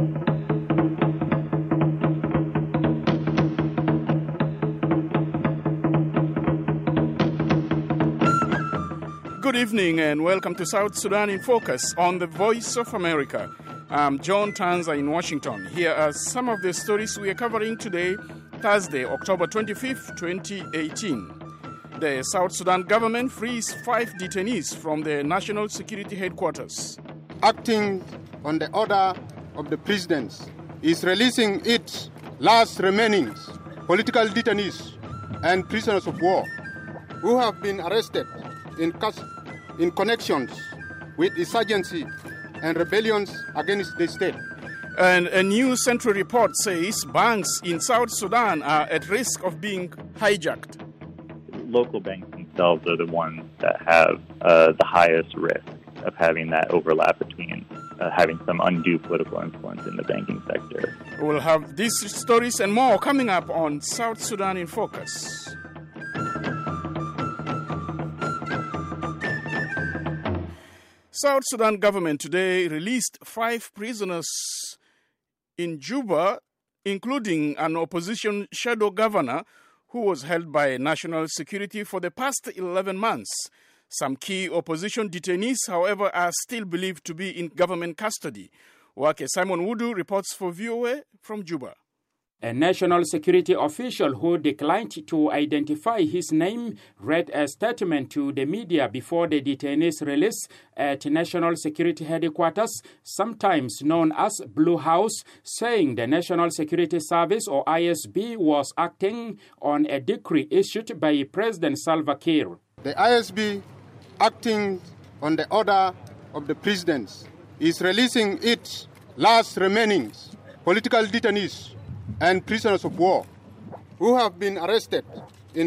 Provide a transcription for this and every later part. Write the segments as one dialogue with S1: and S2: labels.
S1: Good evening and welcome to South Sudan in Focus on the Voice of America. I'm John Tanza in Washington. Here are some of the stories we are covering today, Thursday, October 25th, 2018. The South Sudan government frees 5 detainees from the National Security Headquarters.
S2: Acting on the order of the President, is releasing its last remaining political detainees and prisoners of war who have been arrested in connections with insurgency and rebellions against the state.
S1: And a new Central report says banks in South Sudan are at risk of being hijacked.
S3: Local banks themselves are the ones that have the highest risk of having that overlap between having some undue political influence in the banking sector.
S1: We'll have these stories and more coming up on South Sudan in Focus. South Sudan government today released 5 prisoners in Juba, including an opposition shadow governor who was held by national security for the past 11 months. Some key opposition detainees, however, are still believed to be in government custody. Wake Simon Wudu reports for VOA from Juba.
S4: A national security official who declined to identify his name read a statement to the media before the detainees' release at National Security Headquarters, sometimes known as Blue House, saying the National Security Service, or ISB, was acting on a decree issued by President Salva Kiir.
S2: The ISB, acting on the order of the President, is releasing its last remaining political detainees and prisoners of war who have been arrested in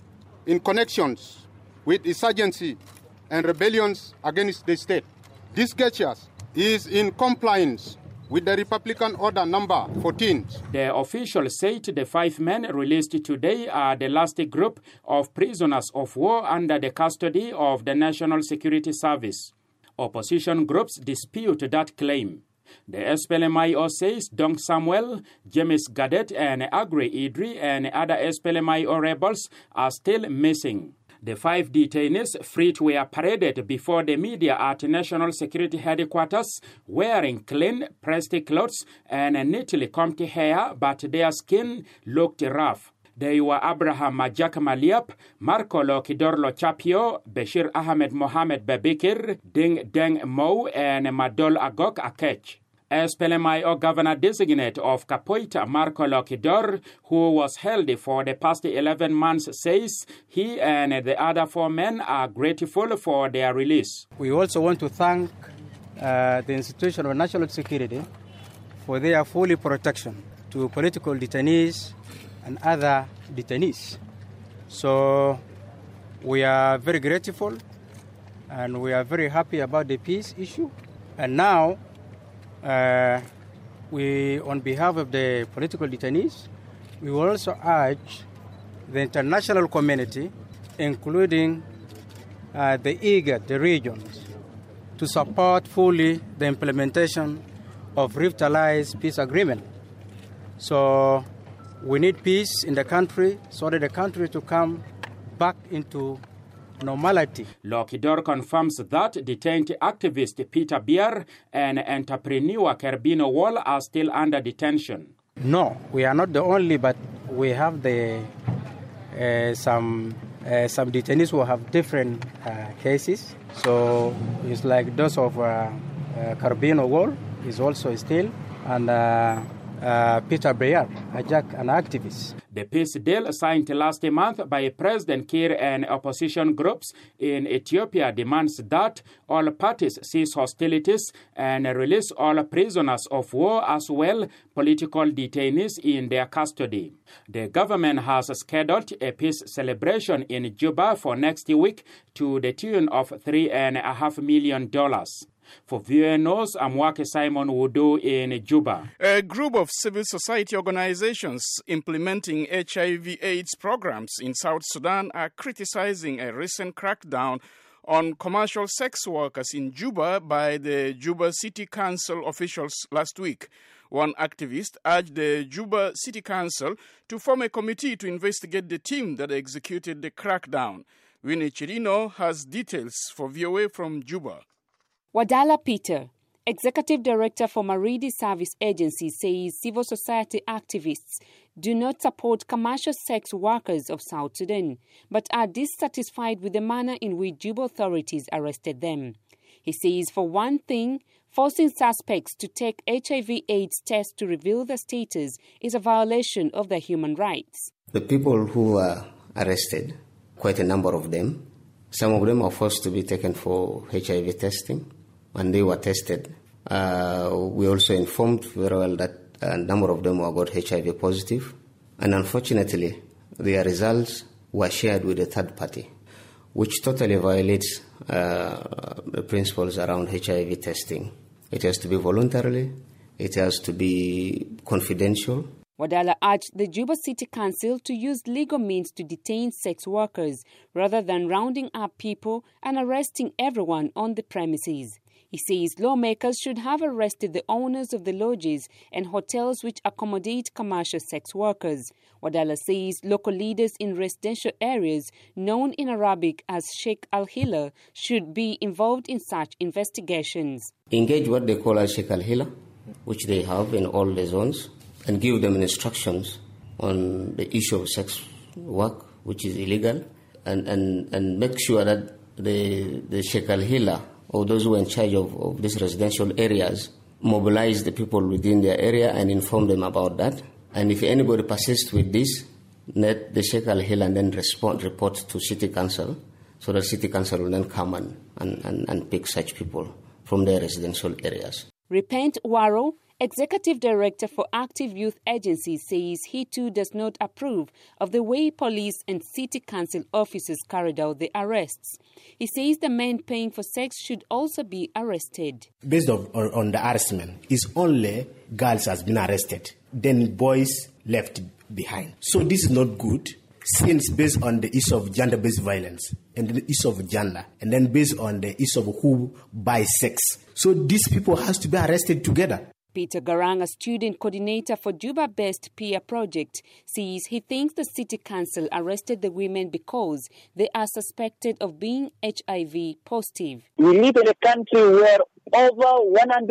S2: connections with insurgency and rebellions against the state. This gesture is in compliance with the Republican Order number 14.
S4: The official said the 5 men released today are the last group of prisoners of war under the custody of the National Security Service. Opposition groups dispute that claim. The SPLMIO says Dong Samuel, James Gadet, and Agri Idri and other SPLMIO rebels are still missing. The 5 detainees freed were paraded before the media at National Security Headquarters wearing clean, pressed clothes and neatly combed hair, but their skin looked rough. They were Abraham Majak Maliap, Marco Lokidorlo Chapio, Bashir Ahmed Mohamed Babikir, Ding Deng Mo, and Madol Agok Akech. SPLMIO governor-designate of Kapoita, Marco Lokidor, who was held for the past 11 months, says he and the other 4 men are grateful for their release.
S5: We also want to thank the Institution of National Security for their full protection to political detainees and other detainees. So we are very grateful and we are very happy about the peace issue. And now, we, on behalf of the political detainees, we will also urge the international community, including the IGAD, the regions, to support fully the implementation of revitalized peace agreement. So we need peace in the country so that the country to come back into normality.
S4: Lokidor confirms that detained activist Peter Bier and entrepreneur Kerbino Wall are still under detention.
S5: No, we are not the only, but we have some detainees who have different cases. So it's like those of Kerbino Wall is also still, and Peter Bier, an activist.
S4: The peace deal signed last month by President Kiir and opposition groups in Ethiopia demands that all parties cease hostilities and release all prisoners of war as well political detainees in their custody. The government has scheduled a peace celebration in Juba for next week to the tune of $3.5 million. For VOA News, I'm Wake Simon Wudu in Juba.
S1: A group of civil society organizations implementing HIV/AIDS programs in South Sudan are criticizing a recent crackdown on commercial sex workers in Juba by the Juba City Council officials last week. One activist urged the Juba City Council to form a committee to investigate the team that executed the crackdown. Winnie Chirino has details for VOA from Juba.
S6: Wadala Peter, Executive Director for Maridi Service Agency, says civil society activists do not support commercial sex workers of South Sudan, but are dissatisfied with the manner in which Juba authorities arrested them. He says, for one thing, forcing suspects to take HIV/AIDS tests to reveal their status is a violation of their human rights.
S7: The people who were arrested, quite a number of them, some of them are forced to be taken for HIV testing, and they were tested. We also informed very well that a number of them were got HIV positive, and unfortunately, their results were shared with a third party, which totally violates the principles around HIV testing. It has to be voluntarily, it has to be confidential.
S6: Wadala urged the Juba City Council to use legal means to detain sex workers rather than rounding up people and arresting everyone on the premises. He says lawmakers should have arrested the owners of the lodges and hotels which accommodate commercial sex workers. Wadala says local leaders in residential areas, known in Arabic as Sheikh Al-Hila, should be involved in such investigations.
S7: Engage what they call as Sheikh Al-Hila, which they have in all the zones, and give them instructions on the issue of sex work, which is illegal, and make sure that the Sheikh Al-Hila, or those who are in charge of these residential areas, mobilize the people within their area and inform them about that. And if anybody persists with this, let the Sheikh Al-Hila and then report to City Council, so that City Council will then come and pick such people from their residential areas.
S6: Repent Waro, Executive Director for Active Youth Agency, says he too does not approve of the way police and City Council officers carried out the arrests. He says the men paying for sex should also be arrested.
S8: Based on the arrestment, it's only girls has been arrested, then boys left behind. So this is not good, since based on the issue of gender-based violence and the issue of gender, and then based on the issue of who buys sex. So these people has to be arrested together.
S6: Peter Garang, a student coordinator for Juba-based Peer Project, says he thinks the City Council arrested the women because they are suspected of being HIV positive.
S9: We live in a country where over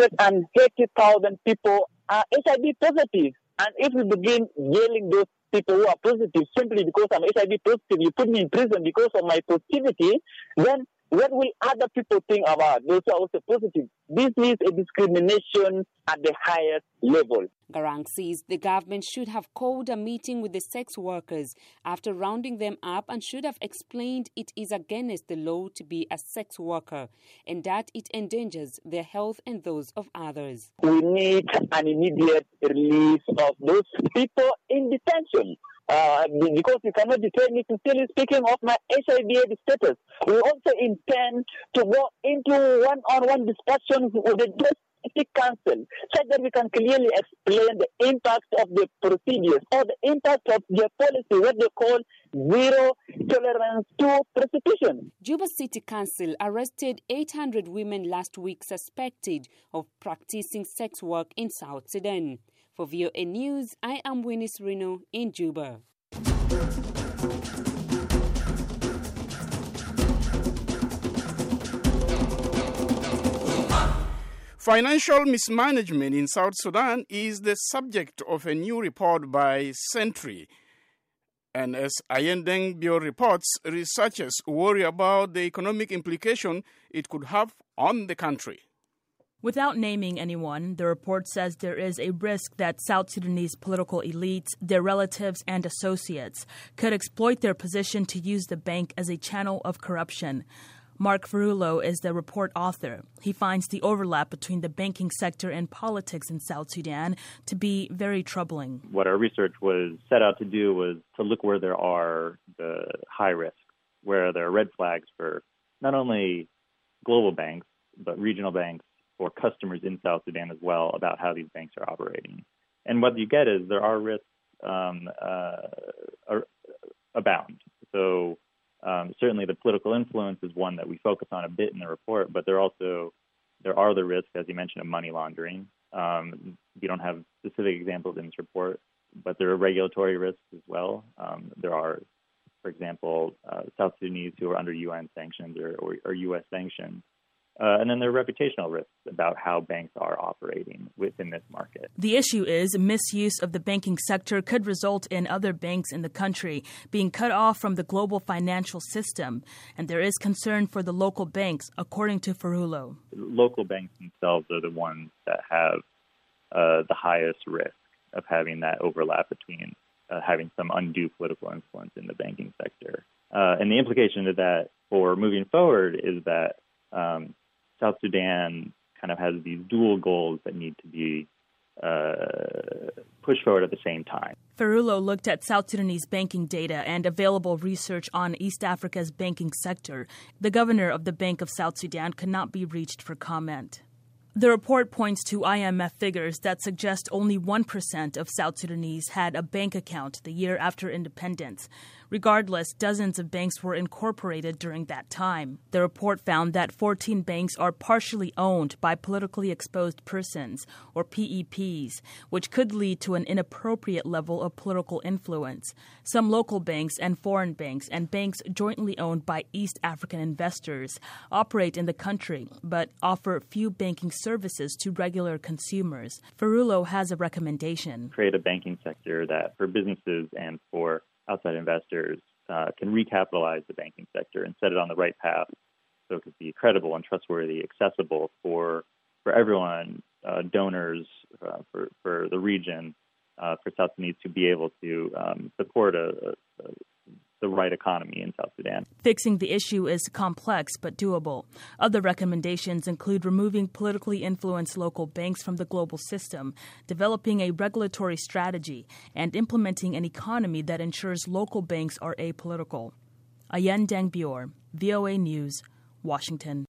S9: 180,000 people are HIV positive. And if we begin jailing those people who are positive simply because I'm HIV positive, you put me in prison because of my positivity, then what will other people think about those who are also positive? This is a discrimination at the highest level.
S6: Garang says the government should have called a meeting with the sex workers after rounding them up and should have explained it is against the law to be a sex worker and that it endangers their health and those of others.
S9: We need an immediate release of those people in detention. Because you cannot detain me sincerely speaking of my HIV status. We also intend to go into one-on-one discussions with the City Council so that we can clearly explain the impact of the procedures or the impact of their policy, what they call zero tolerance to prostitution.
S6: Juba City Council arrested 800 women last week suspected of practicing sex work in South Sudan. For VOA News, I am Winnie Chirino in Juba.
S1: Financial mismanagement in South Sudan is the subject of a new report by Sentry. And as Ayendeng Bio reports, researchers worry about the economic implication it could have on the country.
S10: Without naming anyone, the report says there is a risk that South Sudanese political elites, their relatives, and associates could exploit their position to use the bank as a channel of corruption. Mark Ferrulo is the report author. He finds the overlap between the banking sector and politics in South Sudan to be very troubling.
S3: What our research was set out to do was to look where there are the high risks, where there are red flags for not only global banks, but regional banks, for customers in South Sudan as well about how these banks are operating. And what you get is there are risks abound. So Certainly the political influence is one that we focus on a bit in the report, but there are the risks, as you mentioned, of money laundering. We don't have specific examples in this report, but there are regulatory risks as well. There are, for example, South Sudanese who are under UN sanctions or U.S. sanctions. And then there are reputational risks about how banks are operating within this market.
S10: The issue is misuse of the banking sector could result in other banks in the country being cut off from the global financial system. And there is concern for the local banks, according to Ferrulo.
S3: Local banks themselves are the ones that have the highest risk of having that overlap between having some undue political influence in the banking sector. And the implication of that for moving forward is that South Sudan kind of has these dual goals that need to be pushed forward at the same time.
S10: Ferrulo looked at South Sudanese banking data and available research on East Africa's banking sector. The governor of the Bank of South Sudan could not be reached for comment. The report points to IMF figures that suggest only 1% of South Sudanese had a bank account the year after independence. Regardless, dozens of banks were incorporated during that time. The report found that 14 banks are partially owned by politically exposed persons, or PEPs, which could lead to an inappropriate level of political influence. Some local banks and foreign banks and banks jointly owned by East African investors operate in the country, but offer few banking services to regular consumers. Ferrulo has a recommendation.
S3: Create a banking sector that, for businesses and for outside investors, can recapitalize the banking sector and set it on the right path so it could be credible and trustworthy, accessible for everyone, donors, for the region, for South Sudanese to be able to support the right economy in South Sudan.
S10: Fixing the issue is complex but doable. Other recommendations include removing politically influenced local banks from the global system, developing a regulatory strategy, and implementing an economy that ensures local banks are apolitical. Ayen Dangbior, VOA News, Washington.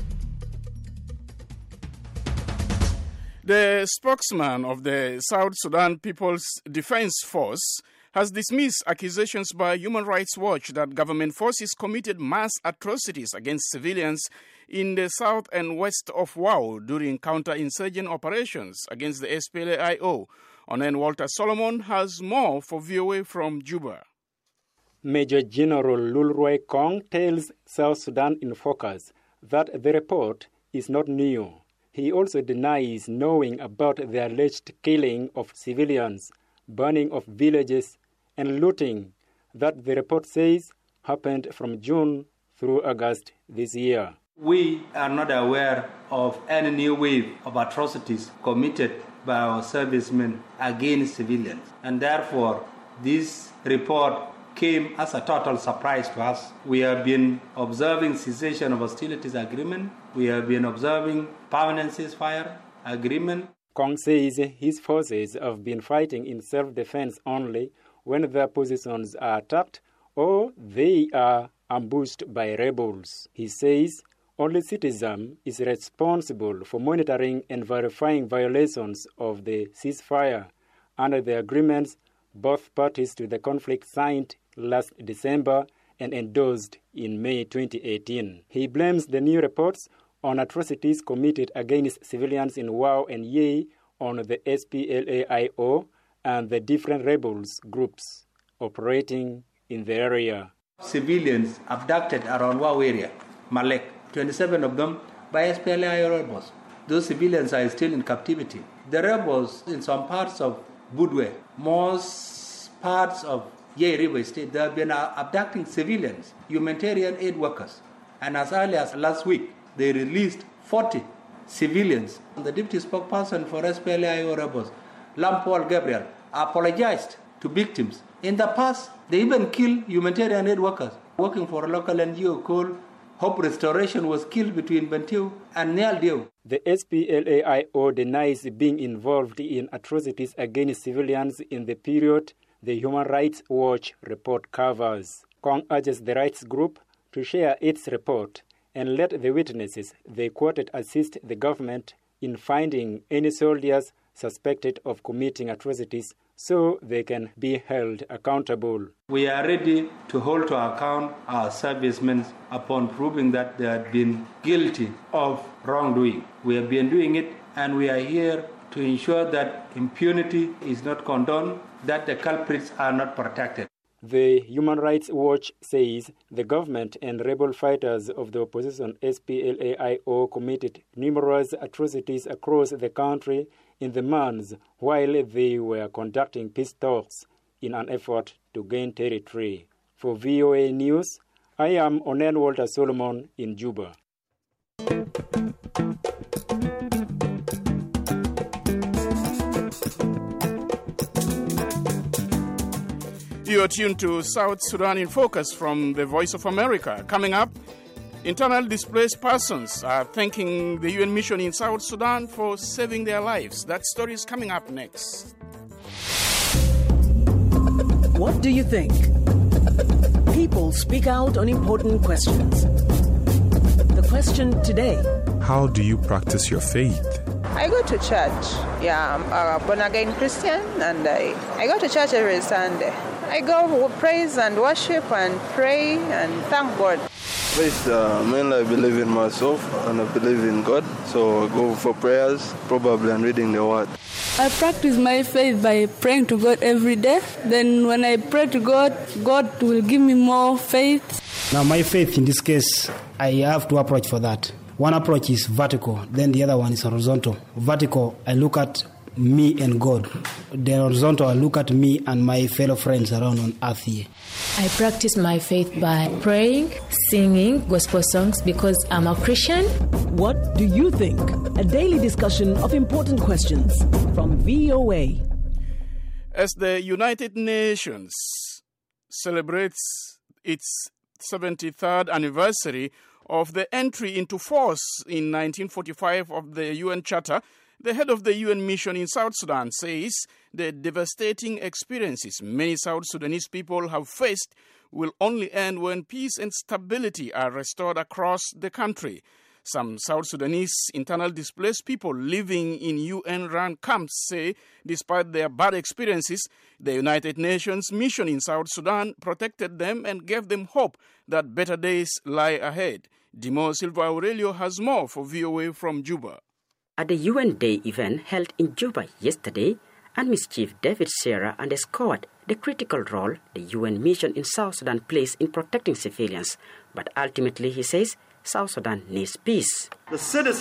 S1: The spokesman of the South Sudan People's Defense Force has dismissed accusations by Human Rights Watch that government forces committed mass atrocities against civilians in the south and west of Wau during counter-insurgent operations against the SPLA-IO. Onen Walter Solomon has more for VOA from Juba.
S5: Major General Lulroy Kong tells South Sudan in Focus that the report is not new. He also denies knowing about the alleged killing of civilians, burning of villages, and looting that the report says happened from June through August this year.
S11: We are not aware of any new wave of atrocities committed by our servicemen against civilians, and therefore this report came as a total surprise to us. We have been observing cessation of hostilities agreement. We have been observing permanent ceasefire agreement.
S5: Kong says his forces have been fighting in self-defense only when their positions are attacked or they are ambushed by rebels. He says only Citizen is responsible for monitoring and verifying violations of the ceasefire under the agreements both parties to the conflict signed last December and endorsed in May 2018. He blames the new reports on atrocities committed against civilians in Wau and Ye on the SPLA-IO and the different rebels groups operating in the area.
S11: Civilians abducted around Wau area, Malek, 27 of them by SPLA-IO rebels. Those civilians are still in captivity. The rebels in some parts of Budwe, most parts of Ye River State, they have been abducting civilians, humanitarian aid workers. And as early as last week, they released 40 civilians. The deputy spokesperson for SPLA-IO rebels, Lampol Gabriel, apologized to victims. In the past, they even killed humanitarian aid workers. Working for a local NGO called Hope Restoration was killed between Bentiu and Nialdeo.
S5: The SPLA-IO denies being involved in atrocities against civilians in the period the Human Rights Watch report covers. Kong urges the rights group to share its report and let the witnesses they quoted assist the government in finding any soldiers suspected of committing atrocities
S4: so they can be held accountable.
S11: We are ready to hold to account our servicemen upon proving that they have been guilty of wrongdoing. We have been doing it, and we are here to ensure that impunity is not condoned, that the culprits are not protected.
S4: The Human Rights Watch says the government and rebel fighters of the opposition SPLA-IO committed numerous atrocities across the country in the months while they were conducting peace talks in an effort to gain territory. For VOA News, I am Onen Walter Solomon in Juba.
S1: You are tuned to South Sudan in Focus from the Voice of America. Coming up, internal displaced persons are thanking the UN mission in South Sudan for saving their lives. That story is coming up next.
S12: What do you think? People speak out on important questions. The question today:
S13: how do you practice your faith?
S14: I go to church. Yeah, I'm a born-again Christian, and I go to church every Sunday. I go for praise and worship and pray and thank God.
S15: Faith, mainly I believe in myself and I believe in God. So I go for prayers, probably, and reading the Word.
S16: I practice my faith by praying to God every day. Then when I pray to God, God will give me more faith.
S17: Now my faith in this case, I have two approaches for that. One approach is vertical, then the other one is horizontal. Vertical, I look at me and God. The horizontal, I look at me and my fellow friends around on earth here.
S18: I practice my faith by praying, singing gospel songs because I'm a Christian.
S12: What do you think? A daily discussion of important questions from VOA.
S1: As the United Nations celebrates its 73rd anniversary of the entry into force in 1945 of the UN Charter, the head of the UN mission in South Sudan says the devastating experiences many South Sudanese people have faced will only end when peace and stability are restored across the country. Some South Sudanese internal displaced people living in UN-run camps say despite their bad experiences, the United Nations mission in South Sudan protected them and gave them hope that better days lie ahead. Dimo Silva Aurelio has more for VOA from Juba.
S19: At the UN Day event held in Juba yesterday, Army Chief David Sierra underscored the critical role the UN mission in South Sudan plays in protecting civilians. But ultimately, he says, South Sudan needs peace.
S20: The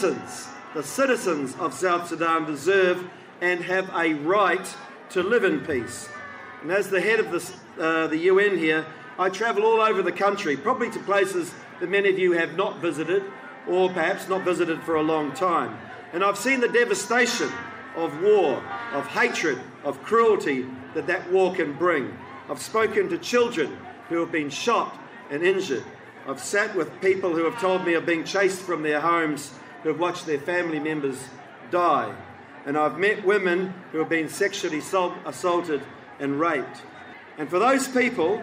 S20: citizens of South Sudan deserve and have a right to live in peace. And as the head of the UN here, I travel all over the country, probably to places that many of you have not visited, or perhaps not visited for a long time. And I've seen the devastation of war, of hatred, of cruelty that war can bring. I've spoken to children who have been shot and injured. I've sat with people who have told me of being chased from their homes, who have watched their family members die. And I've met women who have been sexually assaulted and raped. And for those people,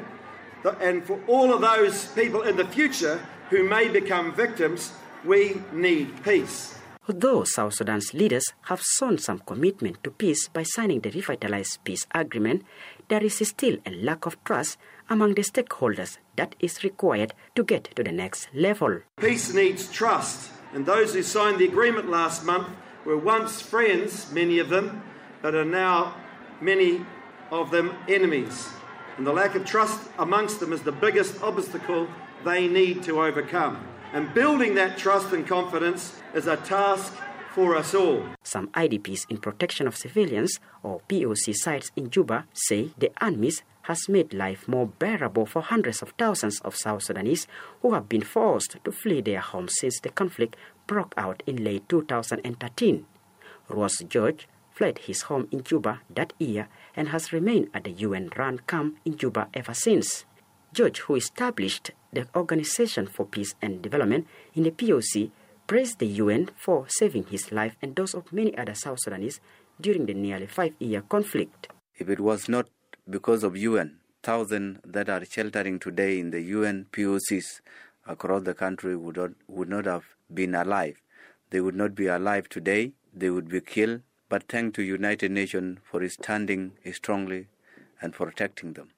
S20: and for all of those people in the future who may become victims, we need peace.
S19: Although South Sudan's leaders have shown some commitment to peace by signing the revitalized peace agreement, there is still a lack of trust among the stakeholders that is required to get to the next level.
S20: Peace needs trust, and those who signed the agreement last month were once friends, many of them, but are now, many of them, enemies. And the lack of trust amongst them is the biggest obstacle they need to overcome. And building that trust and confidence is a task for us all.
S19: Some IDPs in protection of civilians, or POC sites in Juba, say the UNMISS has made life more bearable for hundreds of thousands of South Sudanese who have been forced to flee their homes since the conflict broke out in late 2013. Ross George fled his home in Juba that year and has remained at the UN-run camp in Juba ever since. George, who established the Organization for Peace and Development in the POC, praised the UN for saving his life and those of many other South Sudanese during the nearly 5-year conflict.
S21: If it was not because of UN, thousands that are sheltering today in the UN POCs across the country would not have been alive. They would not be alive today. They would be killed but thank to United Nations for standing strongly and protecting them.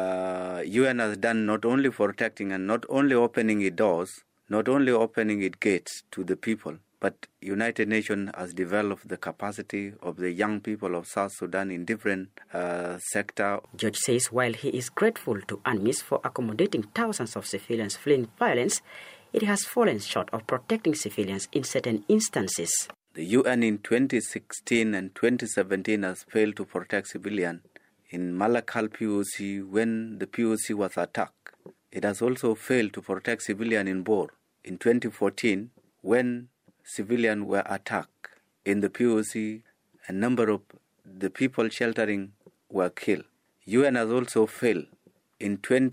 S21: UN has done not only protecting and not only opening its doors, not only opening its gates to the people, but United Nations has developed the capacity of the young people of South Sudan in different sectors.
S19: George says while he is grateful to UNMISS for accommodating thousands of civilians fleeing violence, it has fallen short of protecting civilians in certain instances.
S21: The UN in 2016 and 2017 has failed to protect civilians. In Malakal POC, when the POC was attacked, it has also failed to protect civilians in Bor. In 2014, when civilians were attacked in the POC, a number of the people sheltering were killed. UN has also failed. In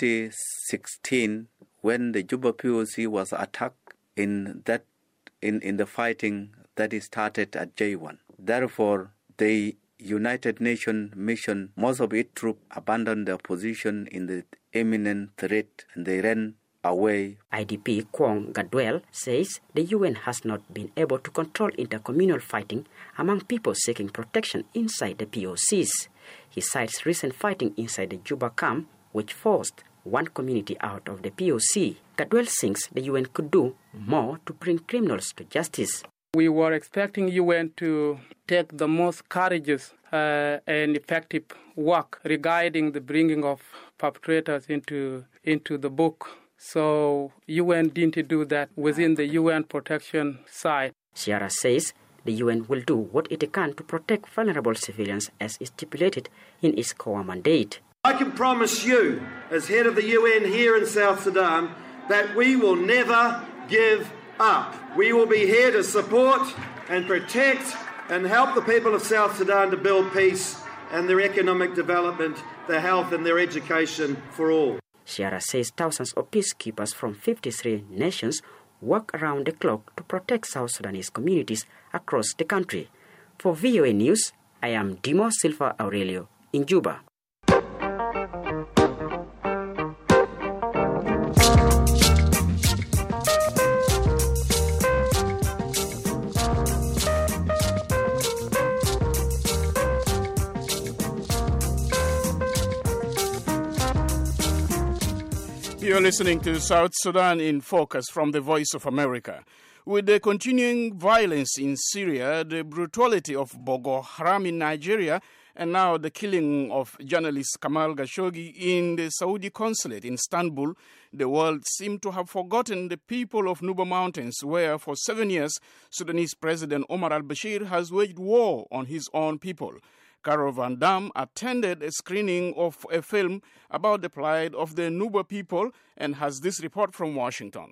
S21: 2016, when the Juba POC was attacked in the fighting that started at J1. Therefore, the United Nations mission, most of its troops abandoned their position in the imminent threat and they ran away.
S19: IDP Kwong Gadwell says the UN has not been able to control intercommunal fighting among people seeking protection inside the POCs. He cites recent fighting inside the Juba camp, which forced one community out of the POC. Gadwell thinks the UN could do more to bring criminals to justice.
S2: We were expecting UN to take the most courageous and effective work regarding the bringing of perpetrators into the book. So UN didn't do that within the UN protection side.
S19: Sierra says the UN will do what it can to protect vulnerable civilians as stipulated in its core mandate.
S20: I can promise you, as head of the UN here in South Sudan, that we will never give up. We will be here to support and protect and help the people of South Sudan to build peace and their economic development, their health and their education for all.
S19: Sierra says thousands of peacekeepers from 53 nations work around the clock to protect South Sudanese communities across the country. For VOA News, I am Dimo Silva Aurelio in Juba.
S1: You're listening to South Sudan in Focus from the Voice of America. With the continuing violence in Syria, the brutality of Boko Haram in Nigeria, and now the killing of journalist Kamal Khashoggi in the Saudi consulate in Istanbul, the world seemed to have forgotten the people of Nuba Mountains, where for 7 years Sudanese President Omar al-Bashir has waged war on his own people. Carol Van Dam attended a screening of a film about the plight of the Nuba people and has this report from Washington.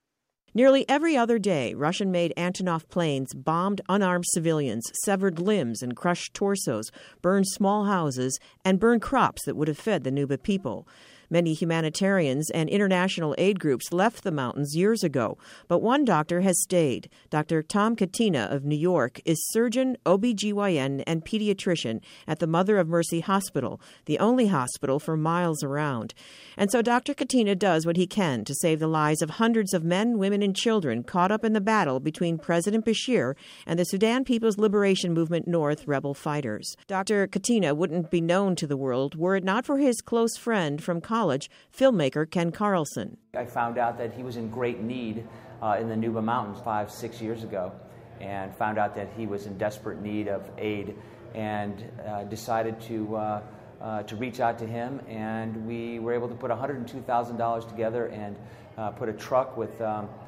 S22: Nearly every other day, Russian-made Antonov planes bombed unarmed civilians, severed limbs and crushed torsos, burned small houses, and burned crops that would have fed the Nuba people. Many humanitarians and international aid groups left the mountains years ago, but one doctor has stayed. Dr. Tom Katina of New York is surgeon, OBGYN, and pediatrician at the Mother of Mercy Hospital, the only hospital for miles around. And so Dr. Katina does what he can to save the lives of hundreds of men, women, and children caught up in the battle between President Bashir and the Sudan People's Liberation Movement North rebel fighters. Dr. Katina wouldn't be known to the world were it not for his close friend from college, filmmaker Ken Carlson.
S23: I found out that he was in great need in the Nuba Mountains 5-6 years ago, and found out that he was in desperate need of aid, and decided to reach out to him, and we were able to put $102,000 together and put a truck with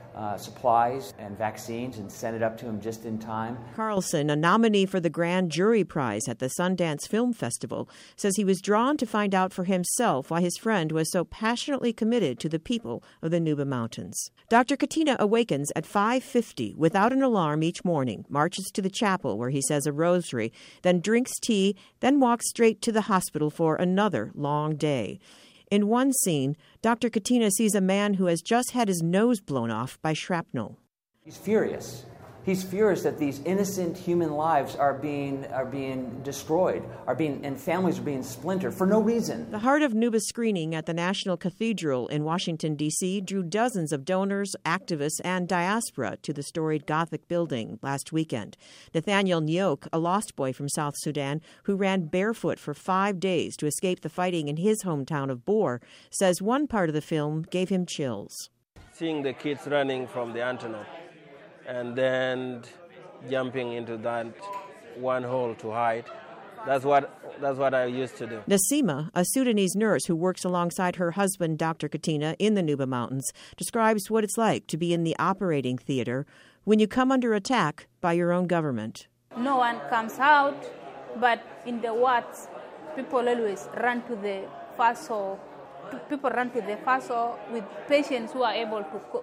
S23: supplies and vaccines and sent it up to him just in time.
S22: Carlson, a nominee for the Grand Jury Prize at the Sundance Film Festival, says he was drawn to find out for himself why his friend was so passionately committed to the people of the Nuba Mountains. Dr. Katina awakens at 5:50 without an alarm each morning, marches to the chapel where he says a rosary, then drinks tea, then walks straight to the hospital for another long day. In one scene, Dr. Katina sees a man who has just had his nose blown off by shrapnel.
S23: He's furious. He's furious that these innocent human lives are being destroyed, and families are being splintered for no reason.
S22: The Heart of Nuba screening at the National Cathedral in Washington, D.C. drew dozens of donors, activists, and diaspora to the storied Gothic building last weekend. Nathaniel Nyok, a lost boy from South Sudan who ran barefoot for 5 days to escape the fighting in his hometown of Bor, says one part of the film gave him chills.
S7: Seeing the kids running from the antelope and then jumping into that one hole to hide. That's what I used to do.
S22: Nasima, a Sudanese nurse who works alongside her husband, Dr. Katina, in the Nuba Mountains, describes what it's like to be in the operating theater when you come under attack by your own government.
S8: No one comes out, but in the wards, people always run to the FASO. People run to the FASO with patients who are able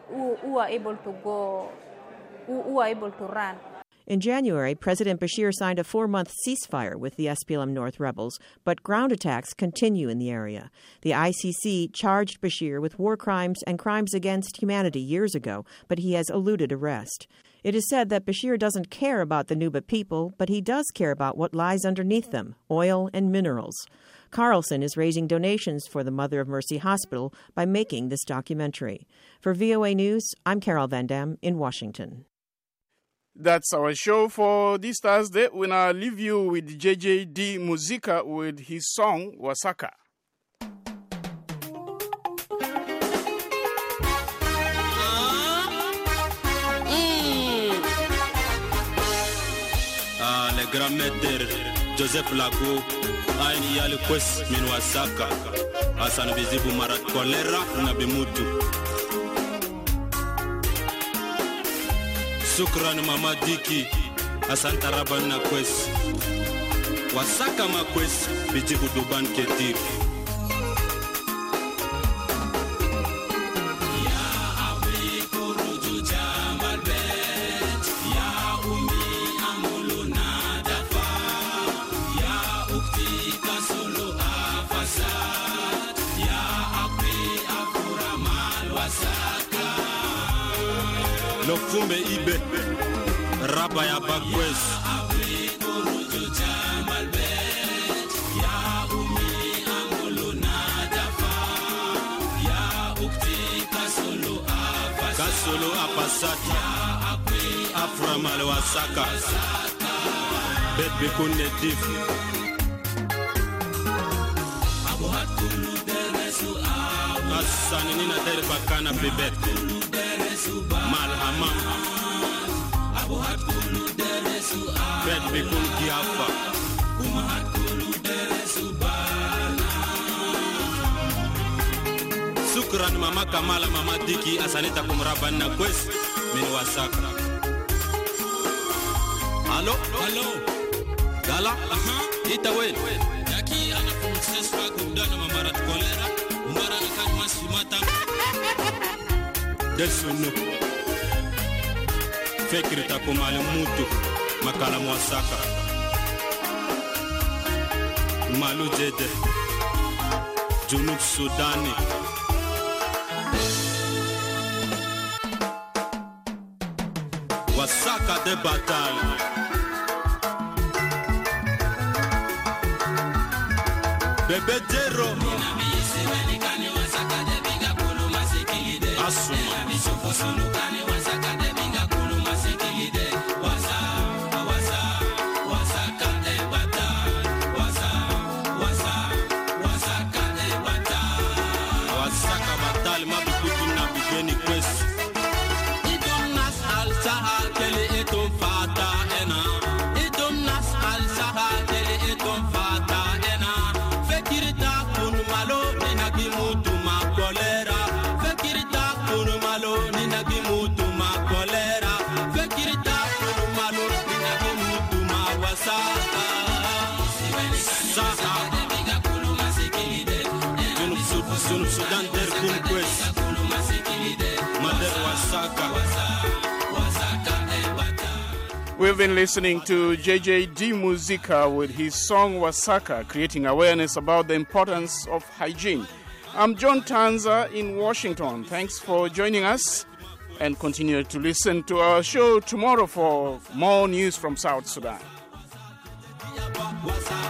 S8: to run.
S22: In January, President Bashir signed a 4-month ceasefire with the SPLM-North rebels, but ground attacks continue in the area. The ICC charged Bashir with war crimes and crimes against humanity years ago, but he has eluded arrest. It is said that Bashir doesn't care about the Nuba people, but he does care about what lies underneath them, oil and minerals. Carlson is raising donations for the Mother of Mercy Hospital by making this documentary. For VOA News, I'm Carol Van Dam in Washington.
S1: That's our show for this Thursday. We now leave you with JJD Muzika with his song, Wasaka.
S9: Le grand maître Joseph Lago, Aini Yali Kwes min Wasaka, Asan Bizibu Marat Kolera, Nabimutu. Sukran Mama Diki, Asan Taraban na Kwes, Wasaka ma Kwes, Bizibu Duban Ketir. Lofumbe ibe raba ya bakwes ya umi amuluna dafa ya ukti kasolo apasata afra malwasaka bet bekunde dif abu hat kulu deresu asani na der bakana bebet mal hamam abu hat kulu deresu bet bekun kiafa kuma hat kulu deresu bana sukran mama kamala mama diki asanita kumraban na kwes min wasaka halo gala ita wen yaki ana kumses fa kudana mamarat kolera umara kan masumata desunu Fekirita kumali mutu makala mwasaka Malu jede Junub Sudani Wasaka de batali Bebe Jero Asuma Sudan der kunquest Mother Wasaka.
S1: We've been listening to JJD Muzika with his song Wasaka, creating awareness about the importance of hygiene. I'm John Tanza in Washington. Thanks for joining us. And continue to listen to our show tomorrow for more news from South Sudan.